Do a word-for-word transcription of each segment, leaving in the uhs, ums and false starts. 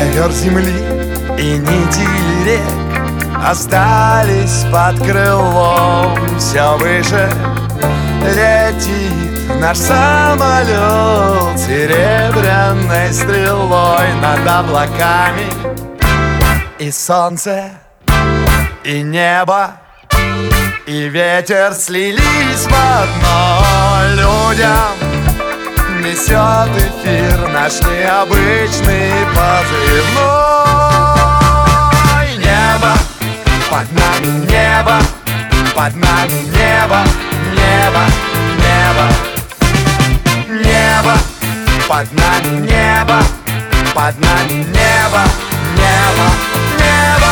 Ковер земли и нити рек остались под крылом. Все выше летит наш самолет серебряной стрелой над облаками. И солнце, и небо, и ветер слились в одно. Людям несет эфир наш необычный позывной. Небо, под нами небо, под нами небо, небо, небо. Небо, под нами небо, под нами небо, небо, небо.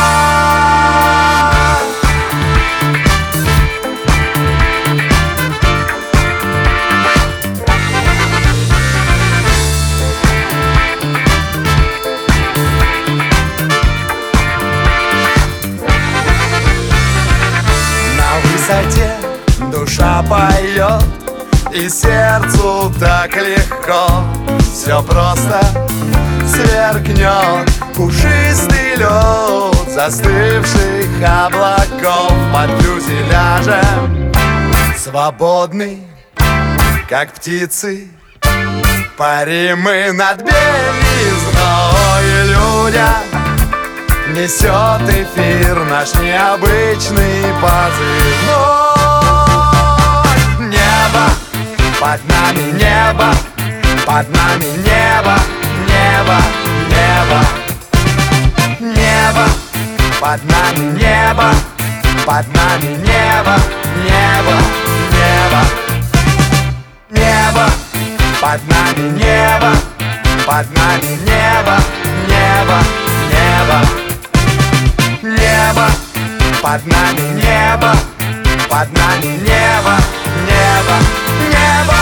Душа поет, и сердцу так легко. Все просто сверкнет пушистый лед застывших облаков под фюзеляжем. Свободный, как птицы, парим мы над белизной. Людям несет эфир наш необычный позывной. Под нами небо, под нами небо, небо, небо. Небо, под нами небо, под нами небо, небо, небо. Небо, под нами небо, под нами небо, небо, небо. Небо, под нами небо, под нами небо, небо, небо.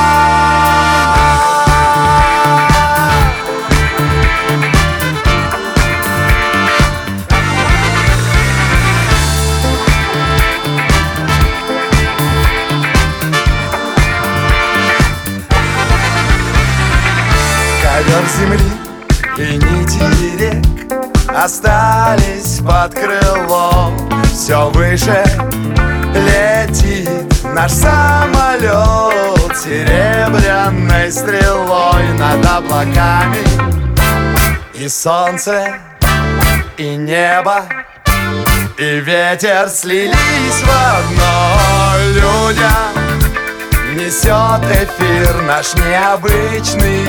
Ковер земли и нити рек остались под крылом. Все выше летит наш самолет серебряной стрелой над облаками. И солнце, и небо, и ветер слились в одно. Людям несет эфир наш необычный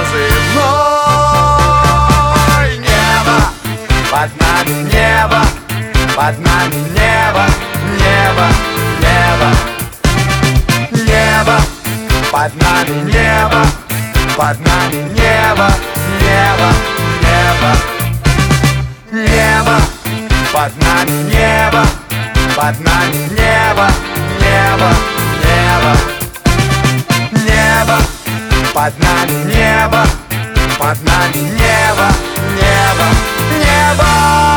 позывной. Небо, под нами небо, под нами небо, небо, небо. Небо, под нами небо, под нами небо, небо, небо. Небо, под нами небо, под нами небо, небо, небо. Небо, под нами небо, под нами небо, небо, небо.